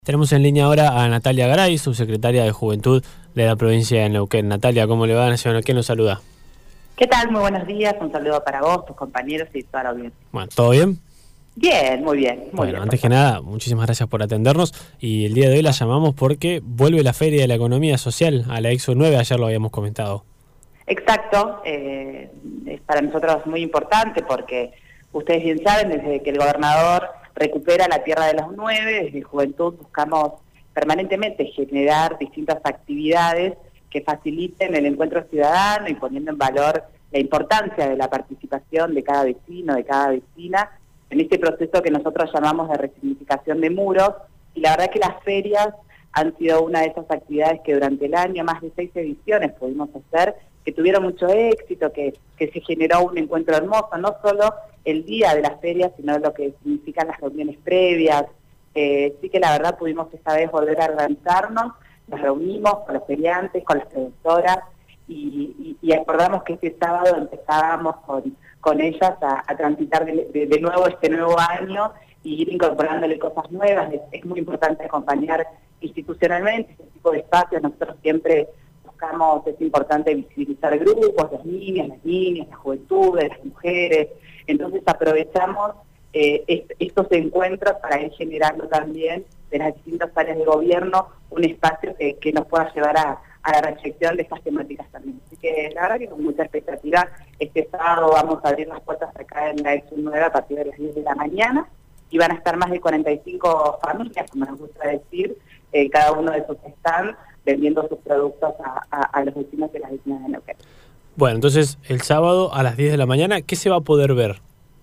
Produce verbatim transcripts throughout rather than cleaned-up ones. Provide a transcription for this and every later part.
Tenemos en línea ahora a Natalia Garay, subsecretaria de Juventud de la provincia de Neuquén. Natalia, ¿cómo le va? Nación Neuquén nos saluda. ¿Qué tal? Muy buenos días, un saludo para vos, tus compañeros y toda la audiencia. Bueno, ¿todo bien? Bien, muy bien. Muy bueno, bien, antes que nada, muchísimas gracias por atendernos. Y el día de hoy la llamamos porque vuelve la Feria de la Economía Social a la Expo nueve, ayer lo habíamos comentado. Exacto, eh, es para nosotros muy importante porque ustedes bien saben, desde que el gobernador recupera la tierra de los nueve, desde Juventud buscamos permanentemente generar distintas actividades que faciliten el encuentro ciudadano y poniendo en valor la importancia de la participación de cada vecino, de cada vecina, en este proceso que nosotros llamamos de resignificación de muros. Y la verdad que las ferias han sido una de esas actividades que durante el año, más de seis ediciones pudimos hacer, que tuvieron mucho éxito, que, que se generó un encuentro hermoso, no solo el día de las ferias, sino lo que significan las reuniones previas. Eh, sí que la verdad pudimos esta vez volver a organizarnos, nos reunimos con los feriantes, con las productoras, y, y, y acordamos que este sábado empezábamos con, con ellas a, a transitar de, de, de nuevo este nuevo año y ir incorporándole cosas nuevas. Es, es muy importante acompañar institucionalmente este tipo de espacios. Nosotros siempre buscamos, es importante visibilizar grupos, los niños, las niñas, las juventudes, las mujeres. Entonces aprovechamos eh, est estos encuentros para ir generando también de las distintas áreas de gobierno un espacio que, que nos pueda llevar a, a la reflexión de estas temáticas también. Así que la verdad que con mucha expectativa, este sábado vamos a abrir las puertas acá en la Expo nueve a partir de las diez de la mañana y van a estar más de cuarenta y cinco familias, como nos gusta decir, eh, cada uno de sus stands vendiendo sus productos a, a, a los vecinos y las vecinas de Neuquén. Bueno, entonces el sábado a las diez de la mañana, ¿qué se va a poder ver?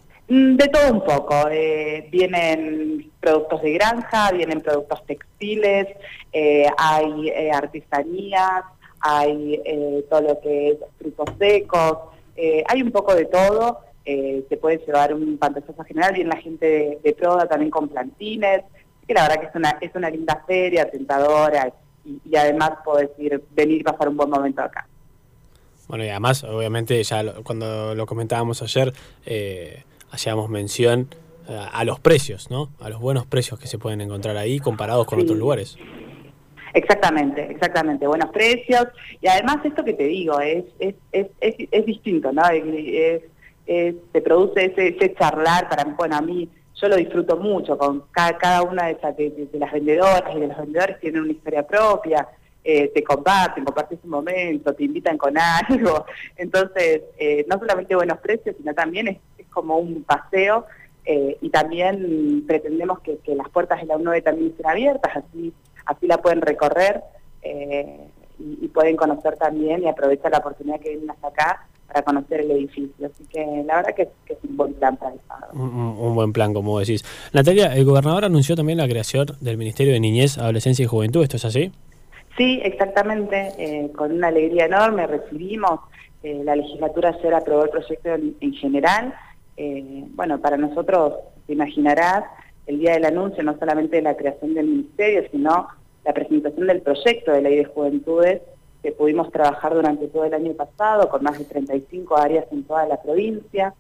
De todo un poco, eh, vienen productos de granja, vienen productos textiles, eh, hay eh, artesanías, hay eh, todo lo que es frutos secos, eh, hay un poco de todo, eh, se puede llevar un pantallazo general, viene la gente de, de Proda también con plantines, que la verdad que es una, es una linda feria, tentadora, y, y además puedo decir, venir y pasar un buen momento acá. Bueno, y además, obviamente, ya lo, cuando lo comentábamos ayer, eh, hacíamos mención uh, a los precios, ¿no? A los buenos precios que se pueden encontrar ahí comparados con sí. otros lugares. Exactamente, exactamente, buenos precios. Y además esto que te digo, es es es, es, es distinto, ¿no? Es, es, es, se produce ese, ese charlar, para bueno, a mí, yo lo disfruto mucho, con cada, cada una de, esas, de, de, de las vendedoras y de los vendedores tienen una historia propia. Eh, te comparten, compartes un momento, te invitan con algo. Entonces, eh, no solamente buenos precios, sino también es, es como un paseo eh, y también pretendemos que, que las puertas de la U nueve también estén abiertas, así, así la pueden recorrer eh, y, y pueden conocer también y aprovechar la oportunidad que vienen hasta acá para conocer el edificio. Así que la verdad que es, que es un buen plan para el sábado. Un, un buen plan, como decís. Natalia, el gobernador anunció también la creación del Ministerio de Niñez, Adolescencia y Juventud, ¿esto es así? Sí, exactamente, eh, con una alegría enorme recibimos, eh, la legislatura ayer aprobó el proyecto en, en general. Eh, bueno, para nosotros, te imaginarás, el día del anuncio no solamente de la creación del ministerio, sino la presentación del proyecto de ley de juventudes que pudimos trabajar durante todo el año pasado con más de treinta y cinco áreas en toda la provincia.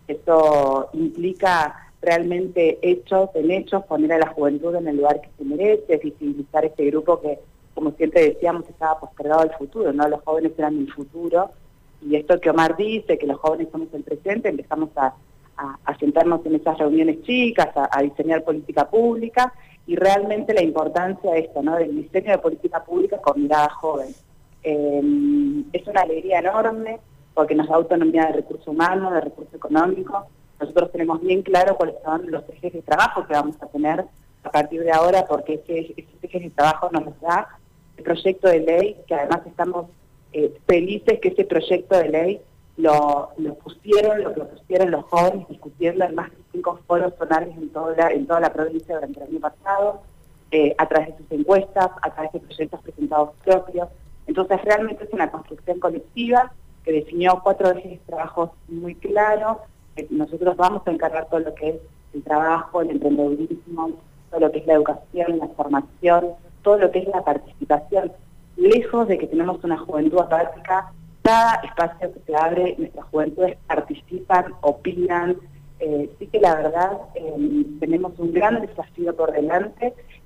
Esto implica realmente hechos, en hechos, poner a la juventud en el lugar que se merece, visibilizar este grupo que, como siempre decíamos, estaba postergado al futuro, ¿no? Los jóvenes eran el futuro, y esto que Omar dice, que los jóvenes somos el presente, empezamos a, a, a sentarnos en esas reuniones chicas, a, a diseñar política pública, y realmente la importancia de esto, ¿no? Del diseño de política pública con mirada joven. Eh, es una alegría enorme, porque nos da autonomía de recursos humanos, de recursos económicos. Nosotros tenemos bien claro cuáles son los ejes de trabajo que vamos a tener a partir de ahora, porque ese, ese eje de trabajo nos los da el proyecto de ley, que además estamos eh, felices que ese proyecto de ley lo, lo pusieron, lo propusieron los jóvenes discutiendo en más de cinco foros zonales en toda la, en toda la provincia durante el año pasado, eh, a través de sus encuestas, a través de proyectos presentados propios. Entonces realmente es una construcción colectiva que definió cuatro ejes de trabajo muy claros. Eh, nosotros vamos a encargar todo lo que es el trabajo, el emprendedurismo, todo lo que es la educación, la formación, todo lo que es la participación. Lejos de que tenemos una juventud apática, cada espacio que se abre, nuestras juventudes participan, opinan. Eh, sí que la verdad eh, tenemos un gran desafío por delante y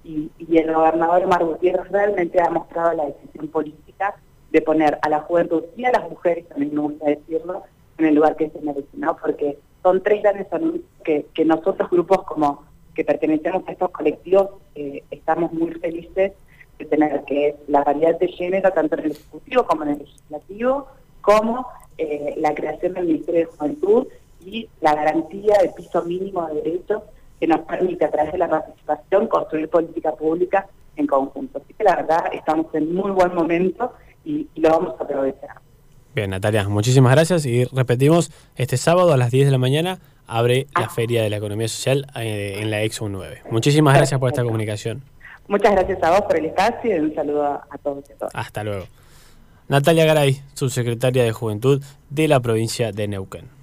y, y el gobernador Omar Gutiérrez realmente ha mostrado la decisión política de poner a la juventud y a las mujeres, también me gusta decirlo, en el lugar que se merece, ¿no? Porque son tres grandes anuncios que, que nosotros grupos como que pertenecemos a estos colectivos eh, estamos muy felices de tener, que es la paridad de género tanto en el Ejecutivo como en el Legislativo, como eh, la creación del Ministerio de Juventud y la garantía del piso mínimo de derechos que nos permite a través de la participación construir política pública en conjunto. Así que la verdad estamos en muy buen momento y, y lo vamos a aprovechar. Bien, Natalia, muchísimas gracias y repetimos, este sábado a las diez de la mañana abre ah. la Feria de la Economía Social eh, en la Expo nueve. Muchísimas gracias por esta comunicación. Muchas gracias a vos por el espacio y un saludo a, a todos y a todas. Hasta luego. Natalia Garay, subsecretaria de Juventud de la provincia de Neuquén.